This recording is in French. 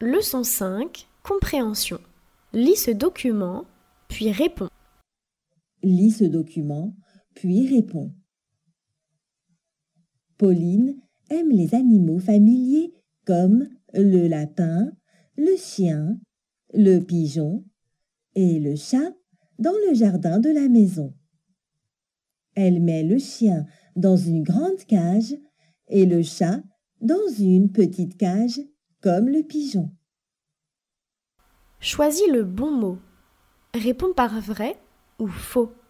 Leçon 5, compréhension. Lis ce document, puis réponds. Lis ce document, puis réponds. Pauline aime les animaux familiers comme le lapin, le chien, le pigeon et le chat dans le jardin de la maison. Elle met le chien dans une grande cage et le chat dans une petite cage comme le pigeon. Choisis le bon mot. Réponds par vrai ou faux.